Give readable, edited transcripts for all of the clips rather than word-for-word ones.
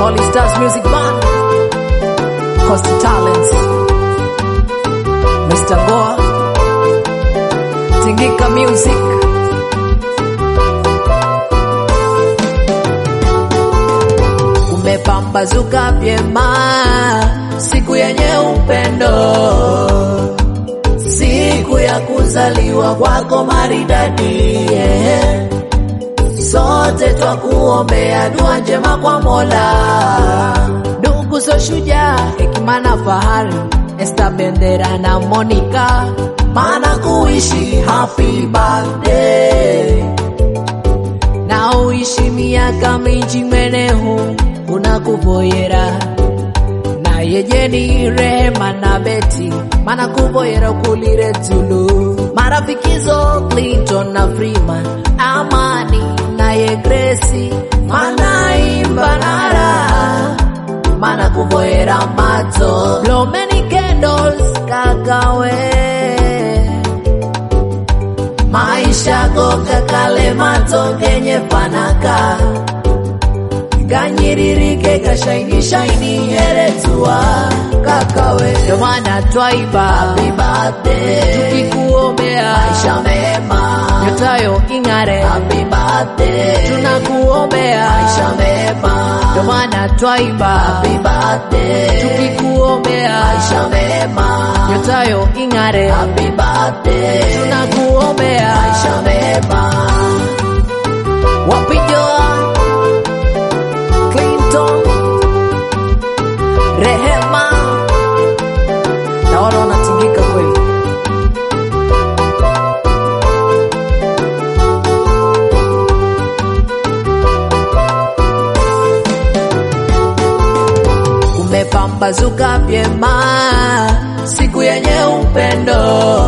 Holy Stars Music Band, Coastal Talents, Mr. Goa, Tingika Music. Kumepambazuka vyema, siku yenye upendo, siku ya kuzaliwa kwako maridadi, yeah. Sote twakuombea dua njema kwa Mola. Ndugu so shujaa, hekima na fahari, Esther Bendera na Monica, maana kuishi happy birthday. Na uishi miaka mingi mwenehu unakuvoyera. Na yejeni Rehema na Betty, maana kuvoyera kulire tulu. Marafikizo Clinton na Freeman, Amani na ye Gracie, mana imbanara, mana kuvoyera mato. Blow many candles kakawe, maisha goga kale mato kenye panaka. Ganyiririke ka shiny heretua kakawe. Domana twaiba happy birthday, tukikuombea maisha mema, nyotayo ingare happy birthday, tunakuombea maisha mema. Domana twaiba happy birthday, tukikuombea maisha mema, nyotayo ingare happy birthday, tunakuombea maisha mema. Wapijoa Clinton, Rehema, naona unatingika kweli. Kumepambazuka vyema, siku yenye upendo,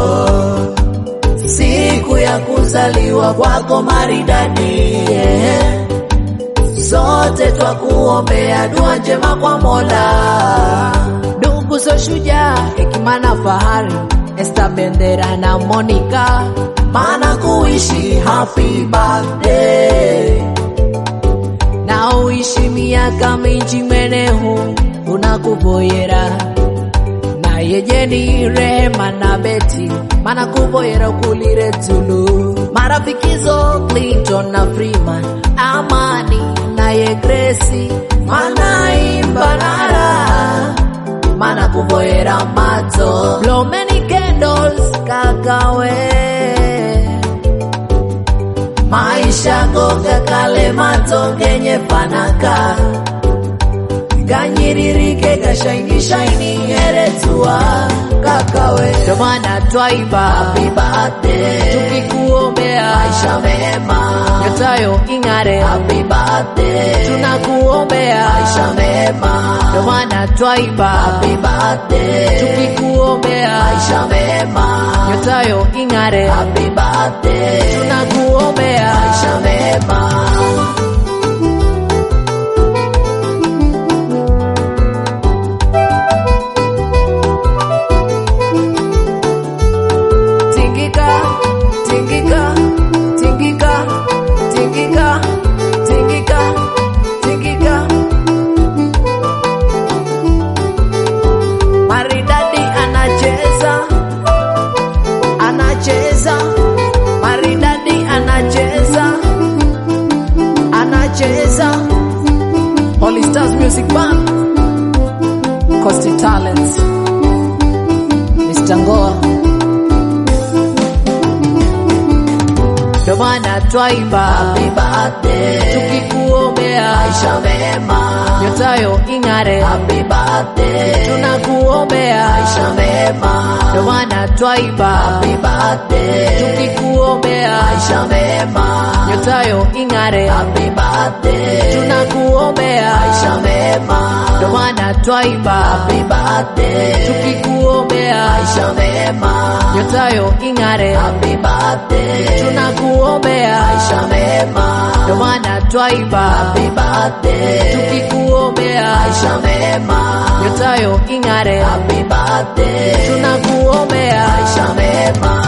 siku ya kuzaliwa kwako maridadi, yeah. Sote twakuombea dua njema kwa Mola. Ndugu so shujaa, hekima na fahari, Esther Bendera na Monica, maana kuishi happy birthday. Na uishi miaka mingi mwenehu unakuvoyera. Na yejeni Rehema na Betty, maana kuvoyera kulire tulu. Marafikizo Clinton na Freeman, Amani na ye Gracie, mana imbanara, mana kuvoyera mato. Blow many candles kakawe, maisha goga kale mato kenye panaka. Ganyiririke ka shiny heretua kakawe. Domana twaiba happy birthday, tukikuombea maisha mema, nyotayo ingare happy birthday, tunakuombea maisha mema. Domana twaiba happy birthday, tukikuombea maisha mema, nyotayo ingare happy birthday, tunakuombea maisha mema. Holy Stars Music Band, Coastal Talents, Mr. Goa. Domana twaiba happy birthday, tukikuombea maisha mema, nyotayo ingare happy birthday, tunakuombea maisha mema. Domana twaiba happy birthday, tukikuombea maisha mema, nyotayo ingare happy birthday, tunakuombea maisha mema. Domana twaiba happy birthday, tukikuombea maisha mema, nyotayo ingare happy birthday, tunakuombea maisha mema. Domana twaiba happy birthday, tukikuombea maisha mema, nyotayo ingare happy birthday, tunakuombea maisha mema.